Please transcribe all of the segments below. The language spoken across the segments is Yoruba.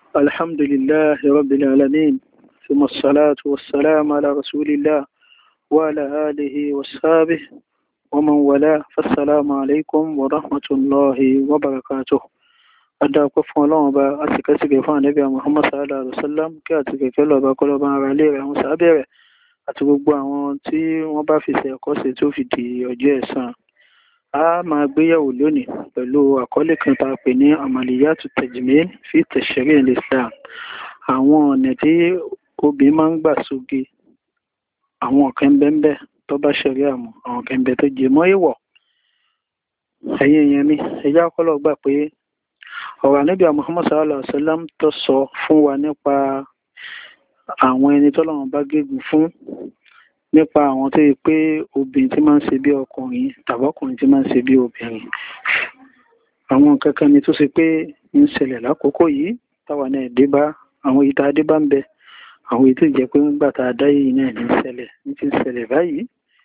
الحمد لله رب العالمين ثم الصلاة والسلام على رسول الله وعلى آله وصحبه ومن والاه فالسلام عليكم ورحمة الله وبركاته adáwọ̀pẹ́ fún ọlọ́run ọba àtìkẹ́sìkẹ́ fún ànábì Muhammad sallallahu alaihi wasallam kí àtìkẹ́kẹ́ lọ́ba kọ́lọ́ba ara ilé rẹ̀ àwọn sábẹ́rẹ̀ àti gbogbo àwọn tí wọ́n bá fi ṣe ẹ̀kọ́ sí tó fi di ọjọ́ ẹ̀san. A máa gbéyẹ̀wò lónìí pẹ̀lú àkọlé kan tá a pè ní amaliyatu tajmil fi tashri' al-Islam, àwọn ọ̀nà tí obìnrin máa ń gbà sóge, àwọn kan bẹ́ẹ̀ tó bá ṣẹ̀rí àmọ́, àwọn kan bẹ́ẹ̀ tó jẹ mọ́ èèwọ̀. ẹ̀yin èèyàn mi ẹjá kọ́lọ̀ gbà pé ọ̀rọ̀ ànábì Muhammad sallallahu alaihi wasallam tó sọ fún wa nípa àwọn ẹni tọ́lọ́run bá gégùn fún, nípa àwọn tó yẹ pé obìnrin tí máa ń ṣe bí ọkùnrin tàbí ọkùnrin tí máa ń ṣe bí obìnrin, àwọn nǹkan kan ni tó ṣe pé ń ṣẹlẹ̀ lákòókò yìí táwa náà dé bá, àwọn ìta dé bá ń bẹ, àwọn èyí tó jẹ́ pé ń gbà tá a dá yìí náà ní ti ń ṣẹlẹ̀ báyìí.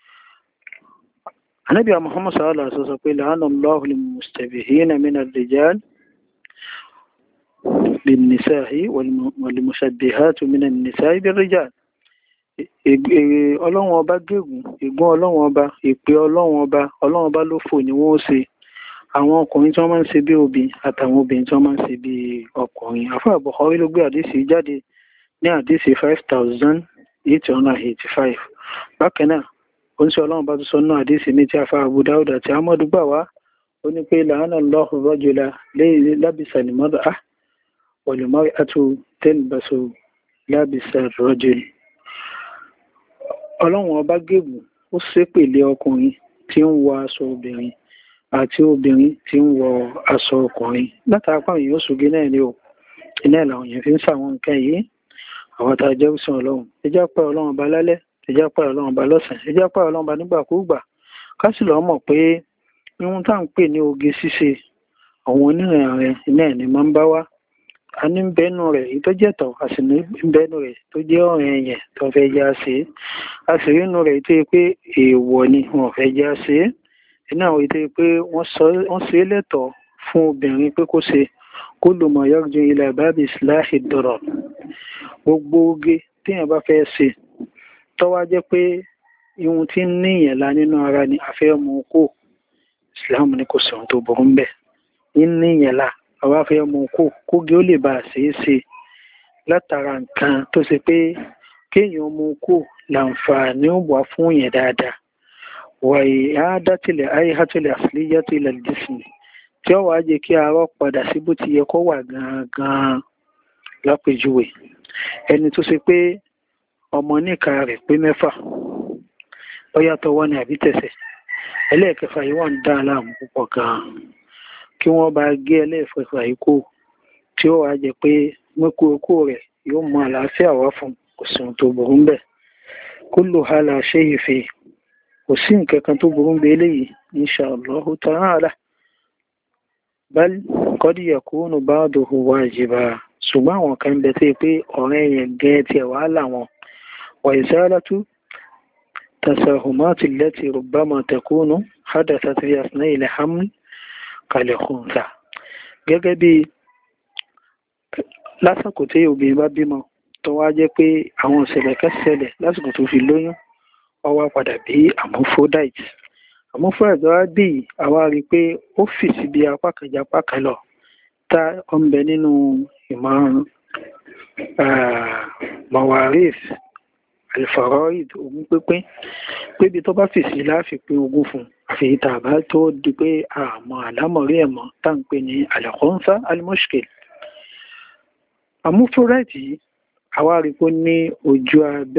ànábì Muhammad sallallahu alaihi wasallam sọ pé la'ana Allahu al-mustabihina min ar-rijal bin-nisa'i wal-mushabbihatu min an-nisa'i bir-rijal. Ọlọ́run ọba gégùn, ègún ọlọ́run ọba, èpè ọlọ́run ọba ló fò ní wọ́n ó ṣe àwọn ọkùnrin tí wọ́n máa ń ṣe bí obìnrin àtàwọn obìnrin tí wọ́n máa ń ṣe bí ọkùnrin. àfáà Bukhari ló gbé àdísì jáde ní àdísì 5885. bákan náà ó ń sọ ọlọ́run bá tún sọ náà àdísì ní tí àfáà Abu Dawud àti Ahmadu gbà wá, ó ní pé la'ana Allahu rajula labisa al-mar'a wal-mar'atu talbasu labisa ar-rajul. ọlọ́run ọba gégùn, ó ṣépèlé ọkùnrin tí ń wọ aṣọ obìnrin àti obìnrin tí ń wọ aṣọ ọkùnrin. látara pàwọn èèyàn ṣoge náà ni ó iná ẹ̀ làwọn èèyàn fi ń sàwọn nǹkan yìí. àwọn tá a jẹ́ òsàn ọlọ́run, ẹjá pẹ́ ọlọ́run ọba lálẹ́, ẹjá pẹ́ ọlọ́run ọba lọ́sàn, ẹjá pẹ́ ọlọ́run ọba nígbàkúùgbà. ká sì lọ́ mọ̀ pé ihun tá à ń pè ní oge ṣíṣe, àwọn onírìnrìn iná ẹ̀ ni máa ń bá wá. a ní bẹ́nu rẹ̀ èyí tó jẹ́ tọ̀, a sì ní bẹ́nu rẹ̀ tó jẹ́ ọ̀rìn ẹ̀yẹ̀ tó fẹ́ já ṣe, a sì rí inú rẹ̀ tó yẹ pé èèwọ̀ ni wọn fẹ́ já ṣe. iná àwọn èyí tó yẹ pé wọ́n ṣe é lẹ́tọ̀ọ́ fún obìnrin pé kó ṣe kullu ma yarju ila babi islahi ad-darar. gbogbo oge téèyàn bá fẹ́ ṣe tó wá jẹ́ pé ihun tí ń ní ìyẹ̀lá nínú ara ni a fẹ́ mú kó, Islam ní kò sí ohun tó burú ń bẹ̀. ń ní ìyẹ̀lá àwa fẹ́ mú kóge ó lè bá a ṣeé ṣe látara nǹkan tó ṣe pé kéèyàn mú kó láǹfààní ó wà fún yẹn dáadáa. wà i'adatil hay'atil asliyati ila al-jism, tí ó wàá jẹ́ kí arọ́ padà sí bó ti yẹ kó wà gangan. lápèjúwe ẹni tó ṣe pé ọmọ níka rẹ̀ pé 6, ó yàtọ̀ wọ́n ní àbí tẹ̀sẹ̀, ẹlẹ́ẹ̀kẹfà yìí wọ́n ń dá aláàmú púpọ̀ gan-an, kí wọ́n bá gé ẹlẹ́ẹ̀kẹfà yìí kó, tí ó wàá jẹ́ pé mẹ́kúrúkú rẹ̀ yóò mú àlàáfíà wá fún, kò sí ohun tó burú ń bẹ̀. kullu hala shay'in fi, kò sí nǹkan kan tó burú ń bẹ̀ eléyìí insha Allahu ta'ala. bal qad yakunu ba'duhu wajiba, ṣùgbọ́n àwọn kan bẹ tí pé ọ̀rẹ́ yẹn gẹ́ tiẹ̀ wàhálà wọn. wa izalatu tasahumati allati rubbama takunu hadathat fi asna'i al-haml kal-khuntha. gẹ́gẹ́ bí lásìkò tí obìnrin bá bímọ tó wá jẹ́ pé àwọn ìṣẹ̀lẹ̀ kan ṣẹlẹ̀ lásìkò tó fi lóyún, ó wá padà bí amorphodite. amorphodite wá bí àwa rí i pé ó fì sí bí apá kan jẹ́ apá kan lọ, tá ó ń bẹ nínú ìmọ̀ mawarith al-faraid, ogún pínpín, pé ibi tó bá fì sí láàfin pín ogún fún, àfi ìtàbá tó di pé àmọ́ àlámọ̀rí ẹ̀mọ́ tá ń pè ní al-khuntha al-mushkil. amorphodite yìí àwa rí i pé ní ojú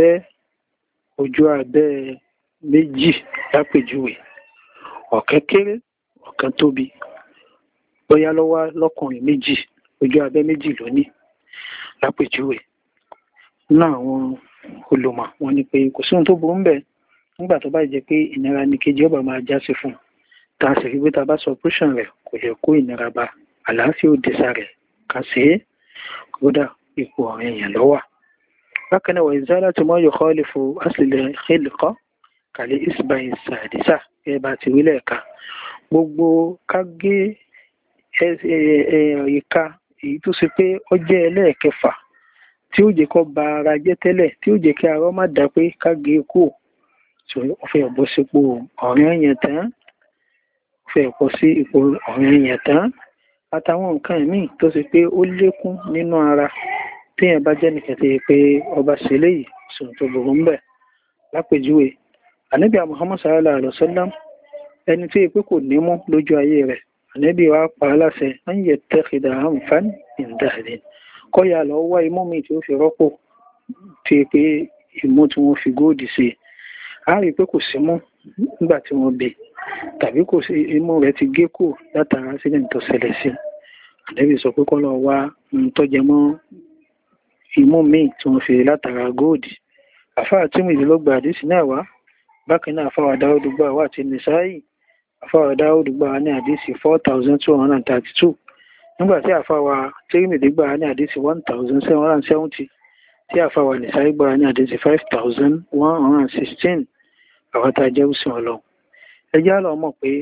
abẹ́ méjì lápèjúwe, ọ̀kan kéré ọ̀kan tóbi, bóyá lọ́wọ́ lọ́kùnrin méjì, ojú abẹ́ méjì lónìí lápèjúwe. náà àwọn olùmọ̀ wọn ni pé kò sí ohun tó burú ń bẹ̀ nígbà tó bá jẹ́ pé ìnira ní kejì ọba máa já sí fún, tá a sì rí pé tá a bá sọ operation rẹ̀ kò lè kó ìnira bá, àlàáfíà ò dẹ̀sà rẹ̀ kà sí kódà ipò ọ̀rẹ́ èèyàn lọ́wà. bákan náà wa izalatu ma yukhalifu asli khilqa kàlẹ́ isba'i sadisa, ẹ bá ti rí lẹ́ẹ̀ka. gbogbo ká gé ìka èyí tó ṣe pé ó jẹ́ ẹlẹ́ẹ̀kẹfà tí ó jẹ́ kó ba ara jẹ́ tẹ́lẹ̀ tí ó jẹ́ kí ara má dá pé ká gé kú tí ó fẹ́ bọ́ sípò ọ̀ranyàn tán ó fẹ́ bọ́ sí ipò ọ̀ranyàn tán àtàwọn nǹkan míì tó ṣe pé ó lékún nínú ara téèyàn bá jẹ́ nìkan tí pé ọba ṣe léyìí sùn tó burú ń bẹ̀ lápèjúwe ànábì Muhammad sallallahu alaihi wasallam ẹni tí pé kò nímú lójú ayé rẹ̀ ànábì wa pa á láṣẹ ń yẹ tẹ́kìdà àǹfààní ìdáhìí kọ́yà lọ wá imú mi tí ó fi rọ́pò tí pé imú tí wọ́n fi góòdì sí a rí pé kò símú nígbà tí wọ́n bí tàbí kò sí imú rẹ̀ ti gé kù látara accident tó ṣẹlẹ̀ sí ànábì sọ pé kọ́ lọ wá tó jẹ mọ́ imú mi tí wọ́n fi látara góòdì àfáà tí mìíràn ló gba àdísì náà wá bákan náà àfáà Dáúdù gbà wá àti Nìsáì àfáà Dáúdù gbà wá ní àdísì 4232 nígbà tí àfáwà Tirmidhi gbà ní àdísì 1770 tí àfáwà Nìsáì gbà ní àdísì 5116 àwọn tá a jẹ́ òsìn ọlọ́run ẹjẹ́ àlọ́ mọ̀ pé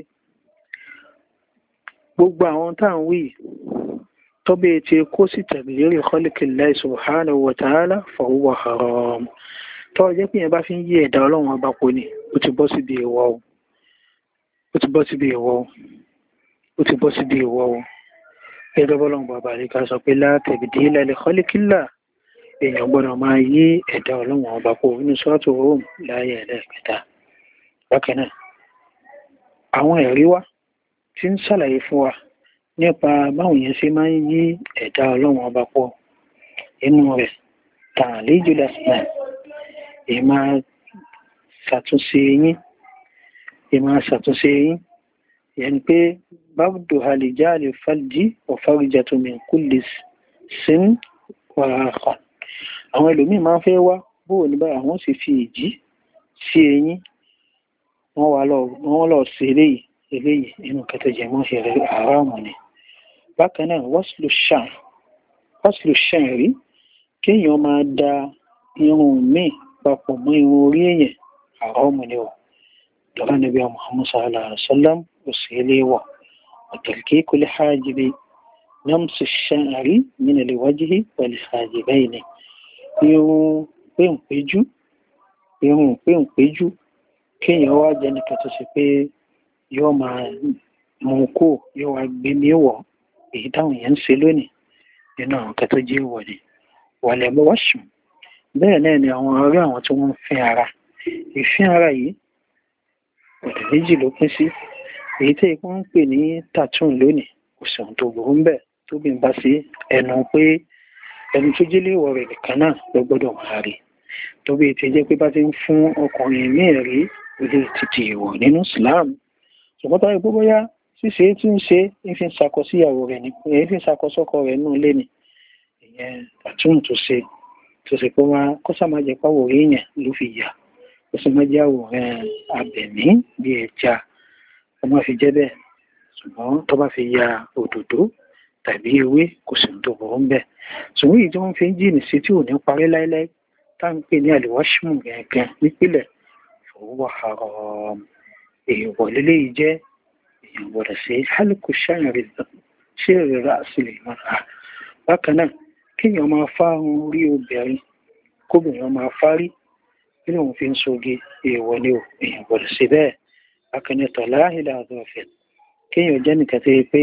gbogbo àwọn tá à ń wí tọ́bẹ̀ tí kó sì taghyiri khalqillahi subhanahu wa ta'ala fa huwa haram tọ́ jẹ́ pé yẹn bá fi ń yí ẹ̀dá ọlọ́run ọba pọ̀ ni ó ti bọ́ síbi ìwọ̀ o gẹ́gẹ́ bọ́lọ́run bàbá rí ká sọ pé la tabdila li khalqillah èèyàn gbọ́dọ̀ máa yí ẹ̀dá ọlọ́run ọba pọ̀ nínú suratu Rum láyé ẹlẹ́ẹ̀kẹta bákan náà àwọn ẹ̀rí wá tí ń ṣàlàyé fún wa nípa báwọn yẹn ṣe máa ń yí ẹ̀dá ọlọ́run ọba pọ̀ inú rẹ̀ ta'lijul asnan ìmá ṣàtúnṣe yín yẹn pé bábùdó àlèjáàlè fàlìjí ọ̀fàrìjàtò min kulli sin wa akhar àwọn ẹlòmíì máa ń fẹ́ wá bóò ní báyìí àwọn sì fi ìjì sí eyín wọ́n lọ sí eléyìí inú kẹtẹjẹ mọ́ ṣẹlẹ̀ àráàmù ni bákan náà wọ́sùlù ṣàn rí kéèyàn máa da irun míì papọ̀ mọ́ irun orí èèyàn àráàmù ni ọ̀ lọ́wọ́ Nabi Muhammad sallallahu alaihi wasallam ò sí ilé wọ̀ وتلكيك الحاجب نمس الشعر من الوجه والحاجبين irun péńpéjú kéèyàn wá jẹ́ nìkan tó ṣe pé yóò máa mú kó yóò wá gbé níwọ̀ èyí táwọn èèyàn ń ṣe lónìí nínú àwọn kan tó jẹ́ ìwọ̀ ni wàlẹ̀ wọ́ṣùn bẹ́ẹ̀ náà ni àwọn ọ̀rẹ́ àwọn tí wọ́n ń fín ara ìfín ara yìí ọ̀dẹ̀ méjì ló pín sí èyí tí wọ́n ń pè ní tattoo lónìí kò sí ohun tó burú ń bẹ̀ tó bí n bá sí ẹnu pé ẹni tó jẹ́ léèwọ̀ rẹ̀ nìkan náà ló gbọ́dọ̀ máa rí tó bí ti jẹ́ pé bá ti ń fún ọkùnrin ní ẹ̀rí ilé títí ìwọ̀ nínú Islam ṣùgbọ́n tó gbogbo yá ṣíṣe tí ń ṣe ń fi ṣakọ síyàwó rẹ̀ ní èyí fi ṣakọ sọ́kọ rẹ̀ nínú ilé ni ìyẹn tattoo tó ṣe pé wọ́n kó sàmá jẹ́ pàwọ̀ èèyàn ló fi yà kó sì má jẹ́ àwòrán abẹ̀mí bí ẹja ọmọ fi jẹ́ bẹ́ẹ̀ ṣùgbọ́n tó bá fi ya òdòdó tàbí ewé kò sí tó burú ń bẹ̀ ṣùgbọ́n èyí tí wọ́n fi ń jìnnì sí tí ò ní parí láíláí tá ń pè ní àlùwáṣímù gẹ̀ẹ́gẹ́ nípìnlẹ̀ fọwọ́ haram èèwọ̀ lélẹ́ yìí jẹ́ èèyàn gbọ́dọ̀ sí hálùkù ṣẹ́ẹ̀rẹ̀ rásìlẹ̀ mọ́ra bákan náà kéèyàn máa fá orí obìnrin kóbìnrin máa fárí nínú òun fi ń soge èèwọ̀ ni èèyàn gbọ́dọ̀ sí bẹ́ẹ̀ akẹ́nẹ̀tọ̀ láàrínlẹ̀ àdọ́fẹ́ kíyàn jẹ́ nìkan tí pé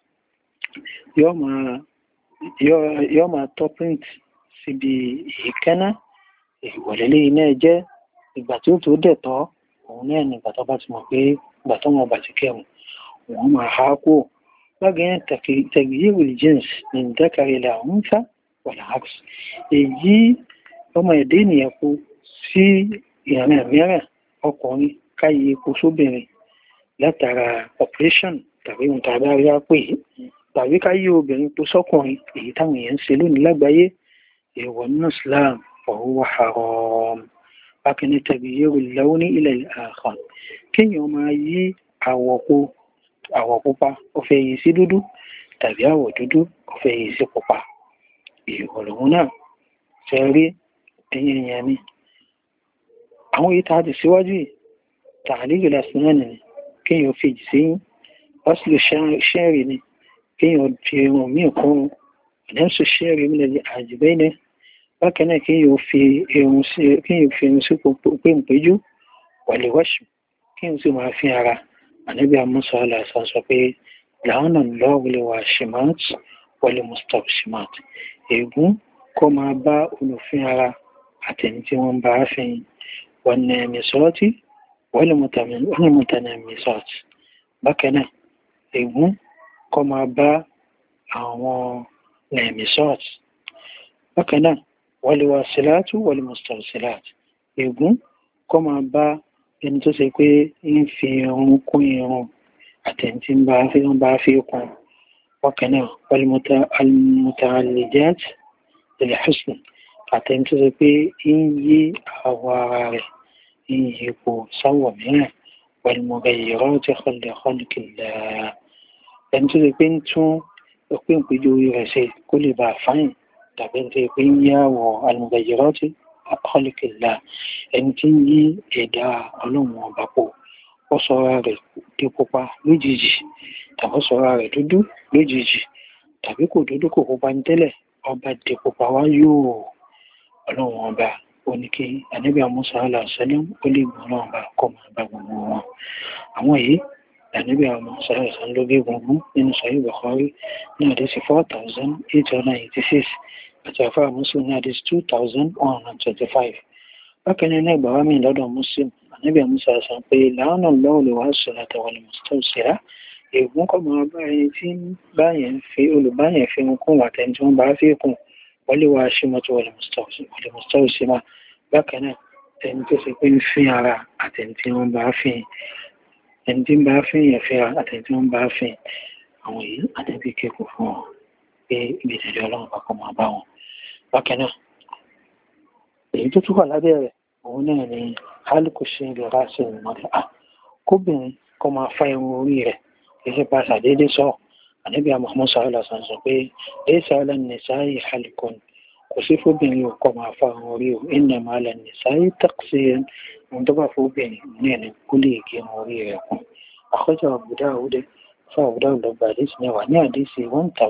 yọ́ máa tọ́ print síbi ìkẹ́ná ìwọ̀lẹ́lẹ́ iná jẹ́ ìgbà tí ó tó dẹ̀tọ́ òun náà ní ìgbà tó bá ti mọ̀ pé ìgbà tó wọn bá ti kẹrùn wọ́n máa há kó lágẹ́ tẹ̀gìyìrì jeans ní ìdẹ́kàrẹ́lẹ̀ àwọn ń fà wọ̀lá ax èyí ọmọ ẹ̀dẹ́ ènìyàn kú sí ìrìn mìíràn ọkùnrin káyé epo sóbìnrin látara operation tàbí ohun tàbí àríyá pé tàbí káyé obìnrin epo sọ́kùnrin èyí táwọn èèyàn ń ṣe lónìí lágbàáyé èèwọ̀ nínú Islam fahuwa haram bákan náà taghyirul lawni ila al-akhar kéèyàn máa yí àwọ̀ pupa ó fẹ́ yí sí dúdú tàbí àwọ̀ dúdú ó fẹ́ yí sí pupa èèwọ̀ lòun náà fẹ́ rí ẹ̀yìn èèyàn ni àwọn èyí tá a ti síwájú yìí tààlígì lásìnà ni kéèyàn fèjì sí ọ́sìlò ṣẹ́rì ni kéèyàn fi irun míì kún nẹ́sù ṣẹ́rí mílẹ̀ àjìbẹ́ ní bákan náà kí yóò fi irun sí péńpéjú wàlíwáṣù kí n sì máa fi ara ànábì àmúṣọ aláṣà sọ pé làánà lọ́wọ́lẹ̀ wà ṣìmáàt wọlé mustapha ṣìmáàt ègún kó máa bá olùfin ara àtẹni tí wọ́n bá fi wọn ní mìsọ́ọ̀tì wọlé mọ̀tànà mìsọ́ọ̀tì bákan náà ègún kó máa bá àwọn mìsọ́ọ̀tì bákan náà wọlé wà síláàtù wọlé mustapha síláàtì ègún kó máa bá ẹni tó ṣe pé ń fi irun kún irun àtẹ̀ntí ń bá fi kún ọkàn náà al-muta'allijat lil-husn àtẹ̀ntí tó ṣe pé ń yí àwọ̀ ara rẹ̀ ń yí ipò sáwọ̀ mìíràn wal-mughayyirat khalqillah ẹni tó ṣe pé ń tún òpin ìpéjọ orí rẹ̀ ṣe kó lè bá fáyìn tàbí tó ṣe pé ń yí àwọ̀ al-mughayyirat khalqillah ẹni tí ń yí ẹ̀dá ọlọ́run ọba pọ̀ ó sọra rẹ̀ di pupa lójijì tàbí ó sọra rẹ̀ dúdú lójijì tàbí kò dúdú kò pupa ní tẹ́lẹ̀ ọba di pupa wá yóò ọlọ́run ọba ó ní kí ànábì Mùsá aláṣẹlẹ̀ ó lè gbọ́n ọlọ́run ọba kọ́ máa bá gbogbo wọn àwọn yìí ànábì Mùsá aláṣẹlẹ̀ ló gbé gbogbo nínú Sahih Bukhari ní àdísì 4886 àti àfáà Muslim ní àdísì 2125 bákan náà ẹgbàá wá mi lọ́dọ̀ Muslim ànábì Mùsá sọ pé láàánà lọ́wọ́ lè wá sọ̀rọ̀ àtàwọn mustawsira ègún kọ́ máa bá ẹni tí olùbáyẹn fi ń kún àtẹni tí wọ́n bá fi kún wọlé wá ṣímọ́tò wọlé mustawsira bákan náà ẹni tó ṣe pé ń fi ara àtẹni tí wọ́n bá fi ẹni tí ń bá fi yẹn fi ara àtẹni tí wọ́n bá fi àwọn yìí àtẹbí kéèkù fún wọn pé ibi ìtẹ̀lé ọlọ́run bá kọ́ máa bá wọn bákan náà èyí tó túbọ̀ lábẹ́ rẹ̀ òun náà ni hálùkù ṣe rẹ̀ ráṣẹ̀ ìmọ̀lẹ̀ kóbìnrin kọ́ máa fá irun orí rẹ̀ gẹ́gẹ́ bá ṣàdédé sọ ànábì Muhammad sallallahu alaihi wasallam sọ pé laysa ala nisa'i halqun kò sí fóbìnrin ò kọ́ máa fá irun orí o innama ala nisa'i taqsir ohun tó bá fóbìnrin ní ẹni kó lè gé irun orí rẹ̀ kún àkọ́jọ Abu Dawud fún Abu Dawud lọ́gbà àdéṣì mẹ́wàá ní àdéṣì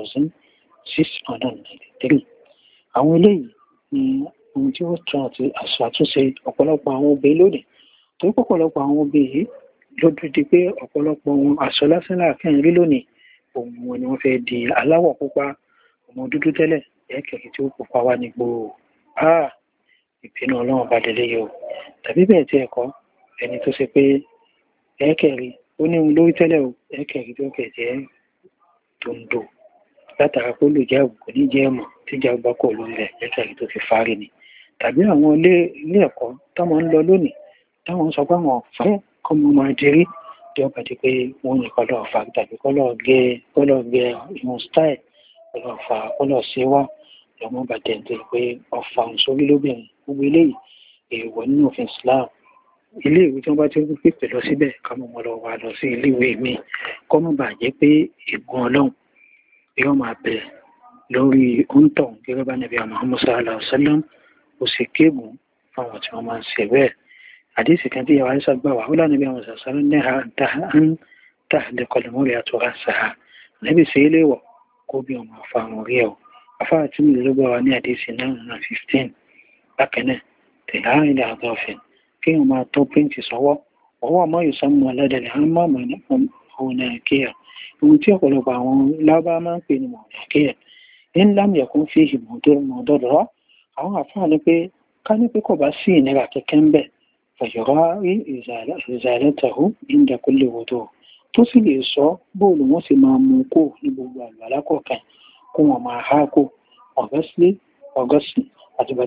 1693 àwọn eléyìí ni ohun tí ó tún àti àtúnṣe ọ̀pọ̀lọpọ̀ àwọn obìnrin lónìí torí pọ̀pọ̀lọpọ̀ àwọn obìnrin yìí ló dúdú pé ọ̀pọ̀lọpọ̀ ohun aṣọ lásán láàkẹ́yìn rí lónìí ohun wọn ni wọ́n fẹ́ di aláwọ̀ pupa ọmọ dúdú tẹ́lẹ̀ ẹ̀ẹ́kẹ̀kẹ́ tí ó pupa wá ní gbòòrò ìpinnu ọlọ́run bá délé yìí o tàbí bẹ́ẹ̀ tí ẹ̀kọ́ ẹni tó ṣe pé ẹ̀ẹ́kẹ̀rí ó ní ohun lórí tẹ́lẹ̀ o ẹ̀ẹ́kẹ̀rí tó kẹ̀ jẹ́ tòǹdò látara pé olùjẹ́ àbùkù ní jẹ́ ẹ̀mọ̀ tíjà gbá kò lórí rẹ̀ ẹ̀ẹ́kẹ̀rí tó fi fárí ni tàbí àwọn ilé ẹ̀kọ́ táwọn ń lọ lónìí táwọn ń sọ pé àwọn ọ̀fẹ́ kọmọ máa dirí tí ó bá di pé wọ́n ní kọ́lọ̀ ọ̀fà tàbí kọ́lọ̀ gẹ ìwọ̀n style kọ́lọ̀ ọ̀fà kọ́lọ̀ sí wá lọ́mọ bá tẹ̀ǹtẹ̀ pé ọ̀fà ń sórí lóbìnrin gbogbo eléyìí èèwọ̀ nínú òfin Islam ilé ìwé tí wọ́n bá ti ń pèpè lọ síbẹ̀ kámọ́ wọn lọ wá lọ sí ilé ìwé mi kọ́mọ́ bà jẹ́ pé ègún ọlọ́run yóò máa bẹ̀ lórí oúntọ̀ gẹ́gẹ́ bá Nàbí Muhammad sallallahu alaihi wasallam ó sì kéègùn fáwọn tí wọ́n máa ń ṣe bẹ́ẹ̀ àdísì kan tí yàwá ìsà gbà wà ó lánàbí àwọn ìsàsáré ní àdáhán tààdẹ̀kọlùmọ́rẹ̀ àtọ́rà sàá níbi sí ilé wọ̀ kó bí ọmọ àfààrùn orí ẹ̀ afárá tí mi ló gbà wà ní àdísì 915 bákanẹ̀ tẹ̀lá ilẹ̀ àdọ́fin kí wọ́n máa tọ́ píntì sọ́wọ́ ọwọ́ ọmọ ìsọmọ aládàlẹ̀ á má mọ̀ ọ̀nà kíyà ohun tí ọ̀pọ̀lọpọ̀ àwọn lábá máa ń pè ní mọ̀nà kíyà ní lámìẹ̀kún fi ìmọ̀dọ́dọ̀ àwọn àfáà ní pé ká ní pé kò bá sí ìnira kẹ̀kẹ́ ń bẹ̀ fọ̀yọ̀rárí ìzàlẹ́tàhú ìndàkúlé wòdó tó sì lè sọ bóòlù wọ́n sì máa mú kó ní gbogbo àgbàlá kọ̀ọ̀kan kó wọn máa há kó ọgọ́sì àtìgbà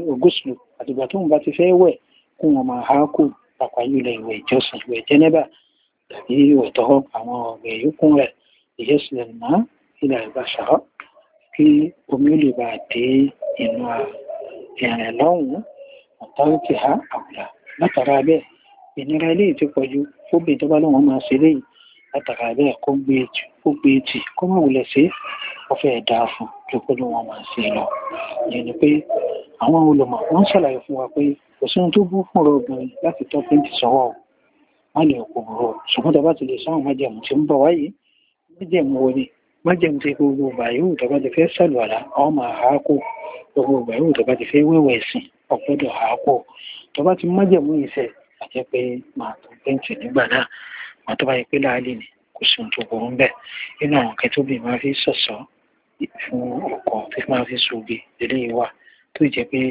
tó ń bá ti fẹ́ wẹ̀ kó wọn máa há kó pàpàyùlẹ̀ ìwẹ̀ ìjọsìn ìwẹ̀ jẹ́nẹ́bà tàbí ìwẹ̀ tọ́rọ àwọn ọ̀rẹ́ yókùn rẹ̀ ìyẹ́sìlẹ̀ náà ilẹ̀ ìbáṣàrọ̀ kí omi ó lè bá dé inú ìrìn lọ́hùn-ún ọ̀tọ́rọ̀kì ha àwùlà látara bẹ́ẹ̀ ìnira ilé ti pọ̀jù fóbi tó bá lọ́wọ́ máa ṣe léyìí látara bẹ́ẹ̀ kó gbé etí kó má wulẹ̀ sí ọfẹ́ ẹ̀dá fún tó pé ló wọn máa ṣe lọ ìyẹn ni pé àwọn olùmọ̀ wọ́n ṣàlàyé fún wa pé kò sí ohun tó bú fún ọ̀rọ̀ obìnrin láti tọ́ píntì sọ́wọ́ má lè kò búrò ṣùgbọ́n tó bá ti lè sáwọn májẹ̀mú tí ń bọ̀ wáyé májẹ̀mú wo ni májẹ̀mú tí gbogbo ìgbà yóò tó bá ti fẹ́ sàlùwàlá ọ máa há kó, gbogbo ìgbà yóò tó bá ti fẹ́ wẹ̀wẹ̀ ẹ̀sìn ọ̀gbọ́dọ̀ há kó, tó bá ti májẹ̀mú ìṣẹ̀ àti pé máa tó bẹ́ǹtì nígbà náà, máa tó bá yẹ pé láàlì ni kò sí ohun tó burú ń bẹ̀. Nínú àwọn kẹ́ tóbi máa fi ṣọ̀ṣọ́ fún ọkọ tí máa fi ṣoge eléyìí wà tó jẹ́ pé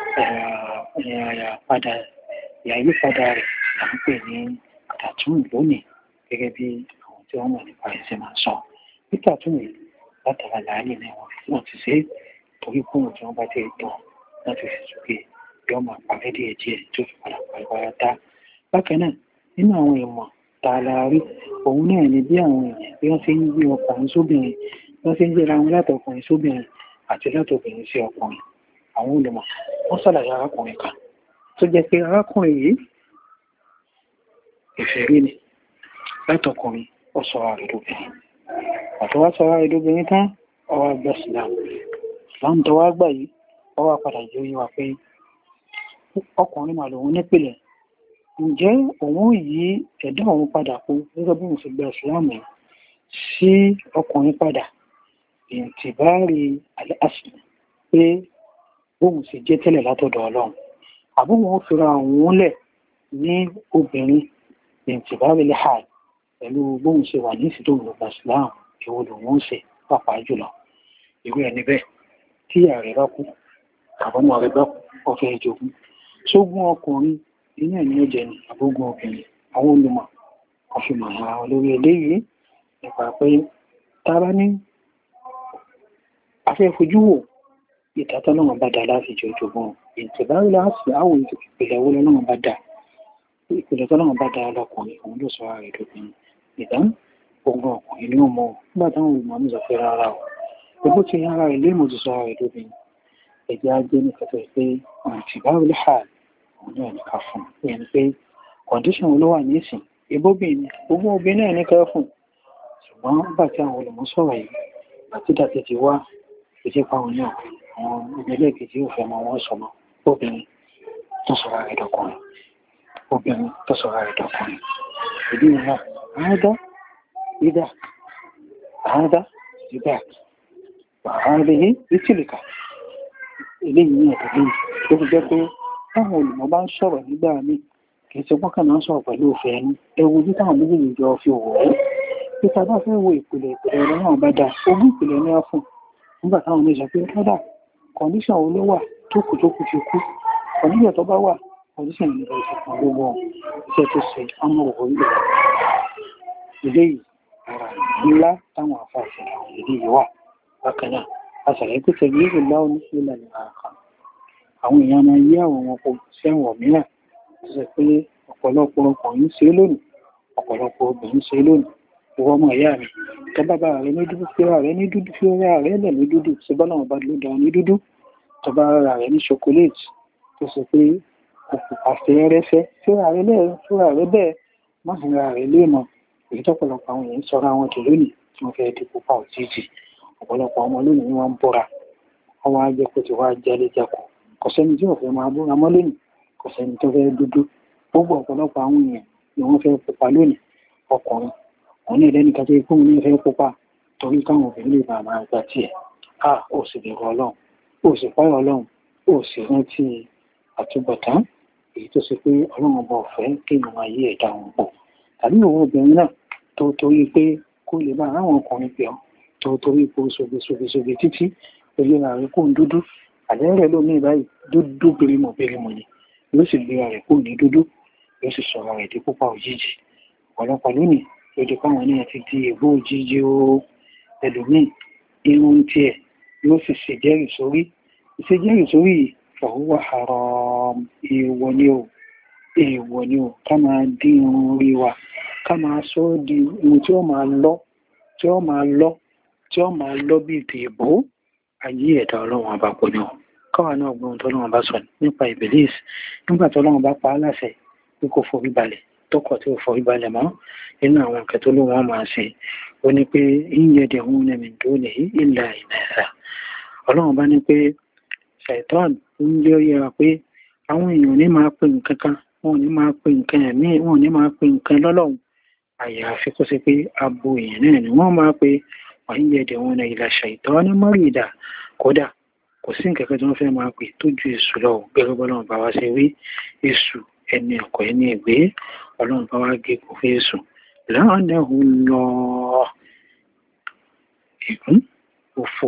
ìyípadà rẹ̀ là ń pè ní tàtún lónìí gẹ́gẹ́ bí àwọn tí wọ́n mọ̀ nípa ẹ̀sìn máa sọ. Ní tàtún yìí látara láàlì ni wọ́n ti ṣe torí kúrò tí wọ́n bá ti tàn láti fi ṣoge yọ máa parẹ́ díẹ̀ díẹ̀ tó fi padà pàápàá dá. Bákan náà nínú àwọn ìmọ̀ tààlà rí òun náà ni bí àwọn èèyàn bí wọ́n ṣe ń gbé ọkùnrin sóbìnrin, wọ́n ṣe ń gbéra wọn látọkùnrin sóbìnrin àti látọkùnrin sí ọkùnrin. Àwọn olùmọ̀ wọ́n ṣàlàyé arákùnrin kan tó jẹ́ pé arákùnrin yìí ìfẹ́rí ni látọkùnrin ó sọ ààrẹ lóbìnrin, àti wá sọ ààrẹ lóbìnrin tán ọwọ́ àgbà Islam tó wá gbà yìí ọwọ́ padà jẹ́ oyé wa pé ọkùnrin mà lòun nípìnlẹ̀, ǹjẹ́ òun yí ẹ̀dá òun padà kú gẹ́gẹ́ bí mo sì gba Islam sí ọkùnrin padà ìtìbárí àlẹ́àsì pé bóun sì jẹ́ tẹ́lẹ̀ látọ̀dọ̀ Ọlọ́run àbúwọn fira òun lẹ̀ ní obìnrin ìtìbárí lẹ́hà pẹ̀lú bóun ṣe wà ní ìsìtò ìlúgbà Islam ìwò lòun ṣe pàápàá jùlọ. Irú ẹni bẹ́ẹ̀ tí ààrẹ bá kú àbọ̀mọ̀ rẹ̀ bá kú ọ̀fẹ́ ìjogún sógún ọkùnrin inú ẹ̀mí ọjẹ́ ni àbógún obìnrin. Àwọn olùmọ̀ ọ̀fìmọ̀ àwọn olórí eléyìí nípa pé tàbá ní afẹ́fojú wò ìtàtọ́ náà bá dá láti jẹ ojúgbọ́n ìtìbárí láti àwọn ìpìlẹ̀ owó lọ́nà bá dá ìpìlẹ̀ tó náà bá dá lọ́kùnrin òun ló sọ ààrẹ lóbìnrin. Ìdán ogun ọkùnrin ní ọmọ nígbà táwọn olùmọ̀ ń zọfẹ́ rárá o gbogbo ti ara ilé ìmọ̀ ti sọ ààrẹ lóbìnrin ẹgbẹ́ ajé ní kẹfẹ́ pé ìtìbárí láàrín òun náà ní ká fún ẹni pé kọ̀ndíṣàn wo ló wà ní ìsìn ìbóbìnrin gbogbo obìnrin náà ní ká fún, ṣùgbọ́n bá tí àwọn olùmọ̀ sọ̀rọ̀ yìí àti dàtẹ̀ ti wá ìjẹ́ pàwọn náà àwọn ìgbẹ́lẹ̀ kejì ò fẹ́ mọ wọn sọmọ obìnrin tó sọ̀rọ̀ rẹ̀ dọkùnrin, obìnrin tó sọ̀rọ̀ rẹ̀ dọkùnrin. ìdí náà àádá ìdá àádá ìtìlìkà eléyìí ní ẹ̀dọ̀ lẹ́yìn tó fi jẹ́ pé táwọn olùmọ̀ bá ń sọ̀rọ̀ nígbà míì kì í ṣe pọ́n kàn máa ń sọ̀rọ̀ pẹ̀lú òfin ẹni ẹwu ojú táwọn méjèèjì jọ fi wò ó pípa bá fẹ́ wo ìpìlẹ̀ ọ̀rọ̀ náà bá dáa ogún ìpìlẹ̀ ní á fún nígbà táwọn méjì pé kódà kọ̀ndíṣàn wo ló wà tó kù fi kú kọ̀ndíṣàn tó bá wà kọ̀ndíṣàn nígbà ìṣẹ̀kan gbogbo iṣẹ́ tó ṣe ọmọ òwò ilé yìí ara ńlá táwọn àfáàṣẹ ìdí yìí wà. Bákan náà àṣàlẹ̀ tó tẹ̀lé ìlú láwọn ní ìlànà àkàn àwọn èèyàn máa yí àwọn ọmọ sí àwọn mìíràn tó ṣe pé ọ̀pọ̀lọpọ̀ ọkùnrin ṣe lónìí ọ̀pọ̀lọpọ̀ obìnrin ṣe lónìí. Ìwọ ọmọ ìyá mi tẹ bàbá rẹ ní dúdú fíra rẹ ní dúdú fíra rẹ lẹ̀ ní dúdú ṣe bọ́lá wọn bá ló dá ní dúdú tọba ara rẹ ní ṣokoléètì tó ṣe pé àfẹ́ rẹ fẹ́ fíra rẹ bẹ́ẹ̀ má fi ra rẹ léèmọ̀ èyí tọ́pọ̀lọpọ̀ àwọn èèyàn sọra wọn tó lónìí tí wọ́n fẹ́ di pupa òjijì. Ọ̀pọ̀lọpọ̀ ọmọ lónìí ni wọ́n ń bọ́ra wọ́n wá jẹ́ pé tí wọ́n á jálé jákò kò sẹ́ni tí ò fẹ́ máa búra mọ́ lónìí kò sẹ́ni tó fẹ́ dúdú gbogbo ọ̀pọ̀lọpọ̀ àwọn èèyàn ni wọ́n fẹ́ pupa lónìí. Ọkùnrin òun ní ẹlẹ́nìkan tó ikú ní fẹ́ pupa torí káwọn obìnrin lè bá máa gbà tiẹ̀ ó sì bẹ̀rù Ọlọ́run ó sì páyọ̀ Ọlọ́run ó sì rántí àtúbọ̀tán èyí tó ṣe pé Ọlọ́run ọba ọ̀fẹ́ kéèyàn máa yí ẹ̀dá wọn pọ̀ tàbí òun obìnrin náà tó torí pé kó lè bá àwọn ọkùnrin pẹ̀ ọ́ tó torí pé ṣoge títí pẹ̀lú ara rẹ̀ kó ń dúdú àlẹ́ rẹ̀ lómi báyìí dúdú birimọ̀ ni yóò sì gbé ara rẹ̀ kó ní dúdú yóò sì sọ̀rọ̀ rẹ̀ dé pupa òjijì. Ọ̀pọ̀lọpọ̀ lónìí lójú káwọn ní àti di ègbó òjijì ó ẹlòmíì irun tiẹ̀ yóò sì ṣèjẹ́rìí sórí fọwọ́ haram èèwọ̀ ni ó ká máa dín irun orí wa ká máa sọ ọ́ di ohun tí ó máa lọ bí ìdìbò ayé ẹ̀dá Ọlọ́run àbápọ̀ ni ó káwa náà gbọ́n tó Ọlọ́run bá sọ nípa Ìbílísì nígbà tó Ọlọ́run bá pa á láṣẹ pé kó forí balẹ̀ tọkọ̀ tí ó forí balẹ̀ mọ́ nínú àwọn nǹkan tó ló wọ́n máa ṣe ó ní pé ìyẹ̀dẹ̀ òun ní mìíràn tó lè ìlà ìnáṣà. Ọlọ́run bá ní pé ṣàìtọ́n ń jẹ́ yẹra pé àwọn èèyàn ní máa pe nǹkan kan wọn ò ní máa pe nǹkan ẹ̀mí wọn ò ní máa pe nǹkan lọ́lọ́run àyàfi kó ṣe pé abo èèyàn náà ni wọ́n máa pe wọ́n ń yẹ̀dẹ̀ wọn náà ila shaytani marida kódà kò sí nǹkan kan tí wọ́n fẹ́ máa pè tó ju èṣù lọ gẹ́gẹ́ bọ́lọ́run bá wá ṣe wí èṣù ẹni ọ̀kọ̀ ẹni ìgbé ọlọ́run bá wá gé kó fún èṣù la'anahu Allah ìgún òfò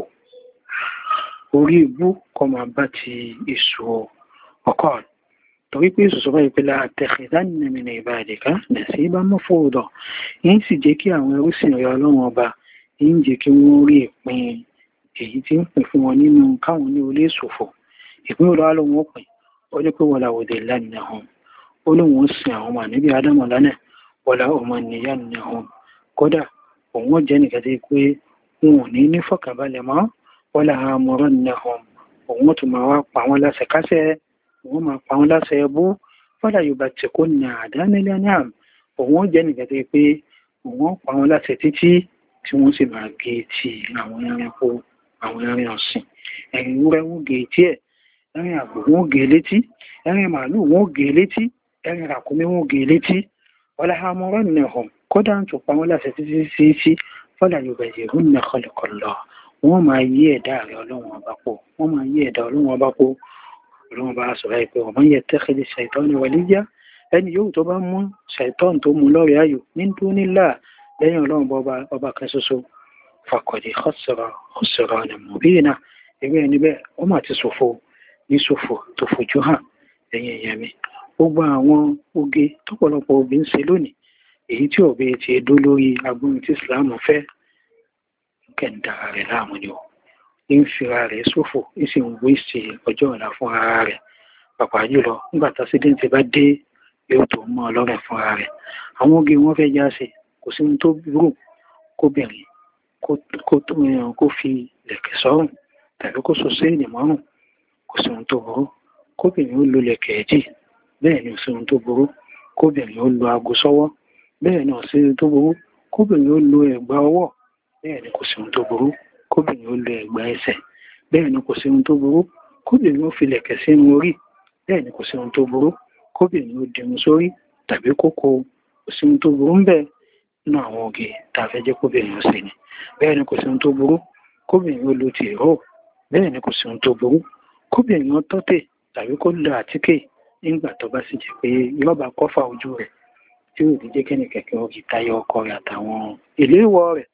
orí ibú kọ́ máa bá ti èṣù ọkọ̀ torí pé èṣù sọ báyìí pé la'attakhidanna min ibadika nasiban mafruḍa yìí sì jẹ́ kí àwọn ẹrúsìn rẹ̀ ọlọ́run ọba yìí jẹ́ kí wọ́n rí ìpín èyí tí ń pín fún wọn nínú káwọn ní olé ìṣòfò ìpín olówó lóhun òpin ó ní pé wala udillannahum ó lóhun ó sin àwọn ọmọ níbi ádámọ̀ lánàá wala umanniyannahum kódà òun ó jẹ́ nìkan tí pé wọn ò ní fọ̀kànbalẹ̀ mọ́ wala amurannahum òun ó tún máa wá pa wọn láṣẹ kásẹ̀ òun máa pa wọn láṣẹ ẹbú wala yubattikunna adanal an'am òun ó jẹ́ nìkan tí pé òun ó pa wọn láṣẹ títí tí wọ́n sì máa gé ti àwọn ẹranko àwọn ẹran ọ̀sìn ẹ̀rìn ewúrẹ́ wọ́n gé etí ẹ̀ ẹ̀rìn àgbò wọ́n gé létí ẹ̀rìn màálù wọ́n gé létí ẹ̀rìn ràkúnmí wọ́n gé létí wala amurannahum kódà ń tún pa wọ́n láṣẹ títí sí fala yubayyinunna khalqallah wọ́n máa yí ẹ̀dá rẹ̀ ọlọ́run ọba pọ̀ wọ́n máa yí ẹ̀dá ọlọ́run ọba pọ̀ ọlọ́run ọba sọ̀rọ̀ ìpè wa man yattakhidhi shaytana waliyya ẹni yóò tó bá mú ṣàìtọ́n tó mú lọ́rẹ̀ ayò min dunillah lẹ́yìn ọlọ́run ọba kan ṣoṣo faqad khasara khusranan mubina ẹgbẹ́ ẹni bẹ́ẹ̀ wọ́n máa ti ṣòfò ní ṣòfò tó fojú hàn lẹ́yìn ẹ̀yẹ mi gbogbo àwọn oge tọ́pọ̀lọpọ̀ obì ń ṣe lónìí èyí tí ọ̀bẹ ti dó lórí agbóhun tí Islam fẹ́ kẹ̀ǹdàrà rẹ̀ láàmú ni ó ń fira rẹ̀ ṣòfò ń sì ń wéṣì ọjọ́ ọ̀la fún ara rẹ̀ pàpà jùlọ nígbà tásídẹ́ǹtì bá dé yóò tó mọ́ ọlọ́rẹ̀ fún ara rẹ̀ àwọn oge wọ́n fẹ́ já sí kò sí ohun tó burú kóbìnrin kó fi lẹ̀kẹ̀ sọ́rùn tàbí kó so sí ìnìmọ́rùn kò sí ohun tó burú kóbìnrin ó lo lẹ̀kẹ̀ ẹ̀jì bẹ́ẹ̀ ni ò sí ohun tó burú kóbìnrin ó lo aago sọ́wọ́ bẹ́ẹ̀ ni ò sí ohun tó burú kóbìnrin ó lo ẹ̀gbà ọwọ́ bẹ́ẹ̀ ni kò sí ohun tó burú kóbìnrin ó lo ẹ̀gbà ẹsẹ̀ bẹ́ẹ̀ ni kò sí ohun tó burú kóbìnrin ó fi lẹ̀kẹ̀ sínú orí bẹ́ẹ̀ ni kò sí ohun tó burú kóbìnrin ó dirun sórí tàbí kókó kò sí ohun tó burú ń bẹ́ẹ̀ nínú àwọn oge tá a fẹ́ jẹ́ kóbìnrin ó ṣe ni bẹ́ẹ̀ ni kò sí ohun tó burú kóbìnrin ó lo tìró bẹ́ẹ̀ ni kò sí ohun tó burú kóbìnrin ó tọ́tẹ̀ tàbí kó lo àtíkè nígbà tó bá sì jẹ́ pé yọba kọ́fà ojú rẹ̀ tí ò ní jẹ́ kẹ́ni kẹ̀kẹ́ ọ̀gì táyà ọkọ rẹ̀ àtàwọn ìléwọ́ rẹ̀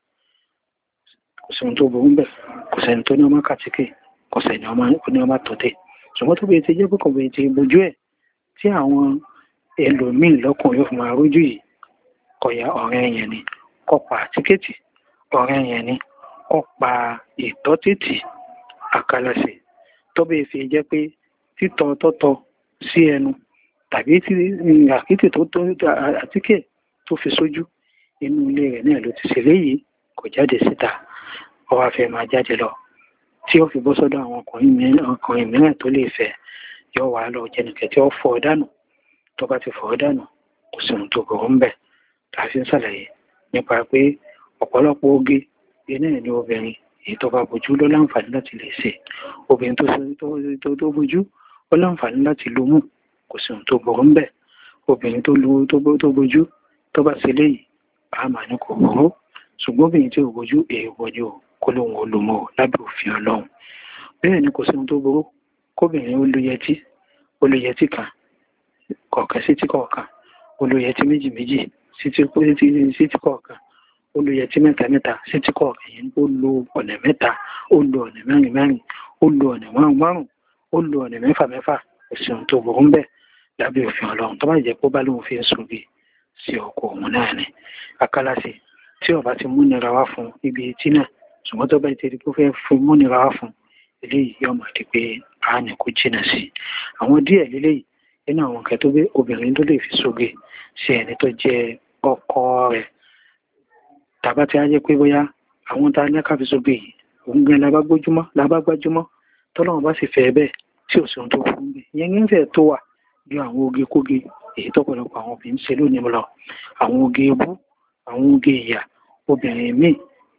kò sí ohun tó burú ń bẹ̀ kò sẹ́ni tó ní ọmọ kàtíkè kò sẹ́ni ní ọmọ tọ́tẹ̀ ṣùgbọ́n tó bẹ̀rẹ̀ ti jẹ́ pé kò bẹ̀rẹ̀ ti bojú ẹ̀ tí àwọn ẹlòmíì lọ́kùnrin yóò fi máa rójú yìí kọ̀yà ọ̀rẹ́ yẹn ni kọ́pa tíkẹ́ẹ̀tì ọ̀rẹ́ yẹn ni kọ́pa ìtọ́tìtì àkàlàsì tó bẹ́ẹ̀ fi jẹ́ pé títọ́ tọ́tọ́ sí ẹnu tàbí tí àkítì tó àtíkè tó fi sójú inú ilé rẹ̀ náà ló ti ṣe léyìí kò jáde síta ó wá fẹ́ máa jáde lọ tí ó fi bọ́ sọ́dọ̀ àwọn ọkùnrin mìíràn tó lè fẹ́ yóò wá lọ jẹnìkẹ́ tí ó fọ́ dànù tó bá ti fọ́ dànù kò sí ohun tó burú ń bẹ̀ tàbí ń ṣàlàyé nípa pé ọ̀pọ̀lọpọ̀ oge iná ẹ̀ ní obìnrin èyí tó bá bojú ló láǹfààní láti lè ṣe obìnrin tó bojú ó láǹfààní láti lo mú kò sí ohun tó burú ń bẹ̀ obìnrin tó bojú tó bá ṣe léyìí a máa ní kò burú ṣùgbọ́n obìnrin tí ò bojú èèwọ̀ ni ò kó lóun ó lò mọ́ lábẹ́ òfin ọlọ́run bẹ́ẹ̀ ni kò sí ohun tó burú kóbìnrin ó lo yẹtí kan kọ̀ọ̀kan sí tí kọ̀ọ̀kan ó lo yẹtí méjì sítí kọ̀ọ̀kan ó lo yẹtí mẹ́ta sítí kọ̀ọ̀kan yẹn ó lo ọ̀nà mẹ́ta ó lo ọ̀nà mẹ́rin ó lo ọ̀nà márùn ó lo ọ̀nà mẹ́fà òsì tó burú ń bẹ̀ lábẹ́ òfin ọlọ́run tó bá jẹ́ pé ó bá lóun fi ń sùn bí sí ọkọ òun náà ni akálàsì tí ọba ti múnira wá fún ibi etí náà ṣùgbọ́n tó bá ti di pé ó fẹ́ fún múnira wá fún eléyìí yóò máa di pé a ní kó jìnnà sí àwọn díẹ̀ léléyìí nínú àwọn nǹkan tó gbé obìnrin tó lè fi sóge sí ẹni tó jẹ́ ọkọ rẹ̀ tàbá tí a jẹ́ pé bóyá àwọn tá a ní ká fi sóge yìí òun gan lábágbájúmọ́ tọ́lọ́run bá sì fẹ́ bẹ́ẹ̀ tí ò sí ohun tó burú bẹ́ẹ̀ ìyẹn ń fẹ́ tó wà ju àwọn oge kóge èyí tọ́pọ̀lọpọ̀ àwọn obìnrin ṣe lónìí lọ àwọn oge ebú àwọn oge ìyà obìnrin míì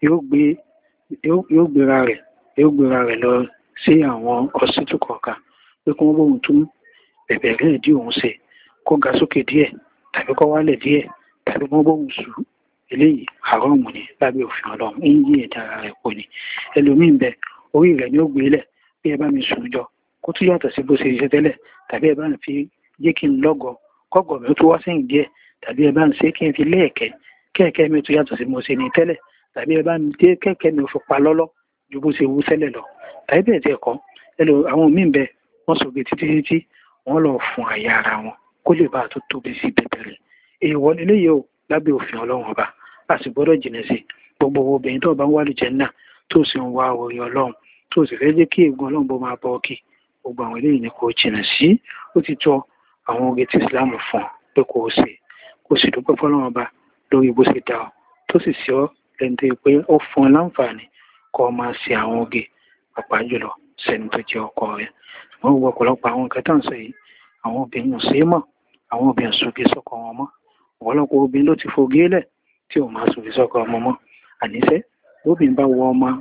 yóò gbéra rẹ̀ lọ sí àwọn ọsítù kọ̀ọ̀kan pé kí wọ́n bóun tún bẹ̀bẹ̀ rẹ̀ dí òun ṣe kó ga sókè díẹ̀ tàbí kó wálẹ̀ díẹ̀ tàbí wọ́n bóun sù eléyìí haram ni lábẹ́ òfin Ọlọ́run ń yí ẹ̀dá ara rẹ̀ pọ̀ ni. Ẹlòmíín bẹ orí rẹ̀ ni ó gbé lẹ̀ bí ẹ bá mi sùn jọ kó tún yàtọ̀ sí bó ṣe ṣe tẹ́lẹ̀, tàbí ẹ bá ń fi jẹ́ kí n lọ́gọ̀ kọ́gọ̀ mi ó tún wá sẹ́yìn díẹ̀, tàbí ẹ bá ń ṣe kí n fi kẹ́ẹ̀kẹ́ mi tún yàtọ̀ sí mo ṣe ní tẹ́lẹ̀, tàbí ẹ bá ń dé kẹ́ẹ̀kẹ́ mi ò fi pa lọ́lọ́ ju bó ṣe wú tẹ́lẹ̀ lọ. Tàbí bẹ́ẹ̀ tí ẹ̀kọ́ àwọn míín bẹ wọ́n sọ̀gbé títí wọ́n lọ fún àyà ara wọn kó lè bá tó tóbi sí bẹ̀bẹ̀rẹ̀. Èèwọ̀ eléyìí ò lábẹ́ òfin Ọlọ́run ọba, a sì gbọ́dọ̀ jìnà sí. Gbogbo obìnrin tó bá ń wá lùjẹ́ náà tó sì ń wá orí Ọlọ́run tó sì fẹ́ jẹ́ kí ègún Ọlọ́run bó máa bọ́ kí gbogbo àwọn eléyìí ni kò jìnà sí. Ó ti tọ́ àwọn oge tí Islam fún pé kò ṣe, kò sì dúpẹ́ fọ́lọ́run ọba lórí bó ṣe dá ọ tó sì ṣe ọ́ lẹ́nu tó yẹ pé ó fún ọ láǹfààní kó máa ṣe àwọn oge pàápàá jùlọ sẹ́ni tó jẹ́ ọkọ rẹ̀. Wọ́n gbọ́ ọ̀pọ̀lọpọ̀ àwọn nǹkan tá à ń sọ yìí àwọn obìnrin ò ṣe é mọ̀, àwọn obìnrin sóge sọ́kọ wọn mọ́. Ọ̀pọ̀lọpọ̀ obìnrin ló ti fogé lẹ̀ tí ò máa sóge sọ́kọ ọmọ mọ́. Àníṣẹ́ lóbìnrin bá wọ ọmọ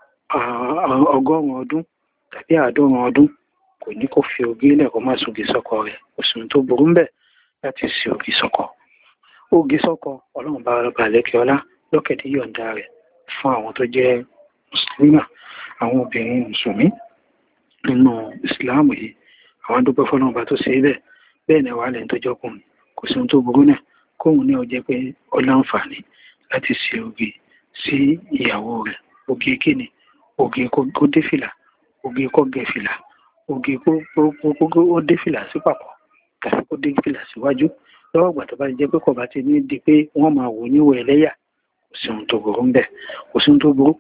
100 ọdún tàbí 90 ọdún kò ní kó fi ogé lẹ̀ kó má sóge sọ́kọ rẹ̀, òsùn tó burú ń bẹ̀ láti ṣe oge sọ́kọ. Oge sọ́kọ Ọlọ́run bá ọlọ́ba lẹ́kẹ̀ ọlá lọ́kẹ̀dí yọ̀ǹda rẹ̀ fún àwọn tó jẹ́ mùsùlùmí, àwọn obìnrin mùsùlùmí nínú ìsìláàmù yìí. Àwọn dúpẹ́ fọ́lọ́run bá tó ṣe bẹ́ẹ̀ ni wà lẹ́yìn tó jọkùnrin kò sí ohun tó burú náà kóhun ní ó jẹ́ pé ó láǹfààní láti ṣe oge sí ìyàwó rẹ̀. Oge kíni? Oge kó dé fìlà, oge kó gẹ fìlà, oge kó dé fìlà sí pàpọ̀ tàbí kó dé fìlà síwájú. Lọ́wọ́ ìgbà tó bá jẹ́ pé kò bá ti ní di pé wọ́n máa wò níwò ẹlẹ́yà kò sí ohun tó burú ń bẹ̀. Kò sí ohun tó burú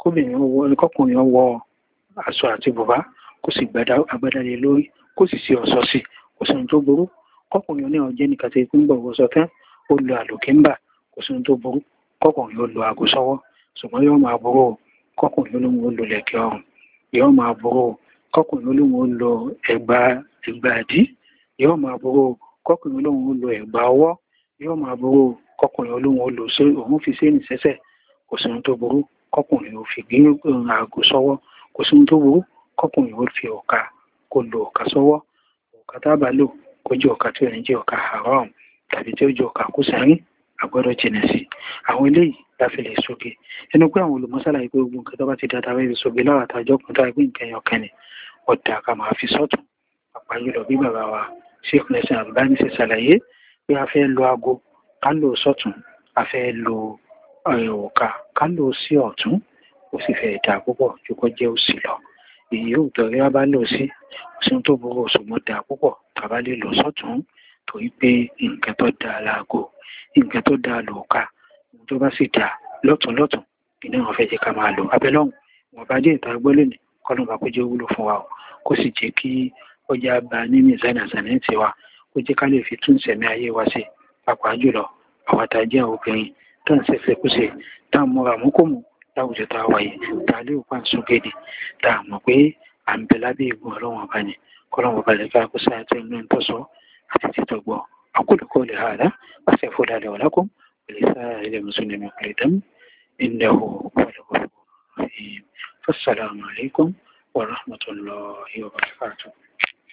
kọkùnrin wọ aṣọ àti bùbá kó sì agbádá lé lórí kó sì ṣe ọ̀ṣọ́ sí, kò sí ohun tó burú. Kọkùnrin ní ọjẹ́ nìkan tí ń bọ̀ wọ́sọ tán ó lo àlòkínbà, kò sí ohun tó burú. Kọkùnrin ó lo aago sọ́wọ́, ṣùgbọ́n yóò máa burú kọkùnrin olóhùn ó lo lẹ̀kẹ̀ ọrùn, yóò máa burú kọkùnrin olóhùn ó lo ẹ̀gbà ìdí, yóò máa burú kọkùnrin olóhùn ó lo ẹ̀gbà ọwọ́, yóò máa burú kọkùnrin olóhùn ó lo òun fi séènì sẹ́sẹ̀, kò sí ohun tó burú. Kọkùnrin ó fi gbé aago sọ́wọ́, kò sí ohun tó burú. Kọkùnrin ó fi ọ̀ka kó lo ọ̀ka sọ́wọ́, ọ̀ka tá bá lò kó jẹ́ ọ̀ka tí ò ní jẹ́ ọ̀ka haram tàbí tí ó jẹ́ ọ̀ka kó sárín, àgbọ́dọ̀ jìnà sí. Àwọn eléyìí láfi lè sóge. Ẹnu pé àwọn olùmọ́sálà yìí pé gbogbo nǹkan tó bá ti dáadáa rẹ̀ sóge lára àtàjọ́ kan tó àgbé nǹkan ẹyọ kan ni ọ̀dà ká máa fi sọ́tún. Pàápàá jùlọ bí bàbá wa Sheikh Nasir Albani ṣe ṣàlàyé pé a fẹ́ lo aago ká lò sọ́tún, a fẹ́ lo ọ̀ka ká lò sí ọ̀tún, ó sì fẹ́ dà púpọ̀ ju kó jẹ́ òsì lọ. Èyí ò tọ̀rí a bá lò sí òsùn tó burú ṣùgbọ́n dà púpọ̀ tàbá lè lò sọ́tún torí pé nǹkan tó dá láago, nǹkan tó dá lòókà, tó bá sì dá lọ́tún iná wọn fẹ́ jẹ́ ká máa lò. Abẹ́lọ́hùn wọn bá dé ìta gbọ́ lónìí kọ́nà bá kó jẹ́ wúlò fún wa kó sì jẹ́ kí ọjà bá ní mìsánà sànẹ́ǹtì wa, kó jẹ́ ká lè fi tún ìṣẹ̀mí ayé wa ṣe. Pàápàá jùlọ àwọn àtàjẹ́ obìnrin tó ń ṣẹ̀ṣẹ̀ kúṣe tá ń múra múkòmù láwùjọ tá a wáyé tá a lè pa sókèdè tá a mọ̀ pé à ń bẹ lábẹ́ ìgbọ̀n Ọlọ́run ọba ni kọ́lọ́run ọba lè ká kó sáà tẹ́ inú ẹ̀ tó sọ àti títọ́ gbọ́. أقول قولي هذا وأستغفر الله لي ولكم ولسائر المسلمين من كل ذنب إنه هو الغفور الرحيم. فالسلام عليكم ورحمة الله وبركاته.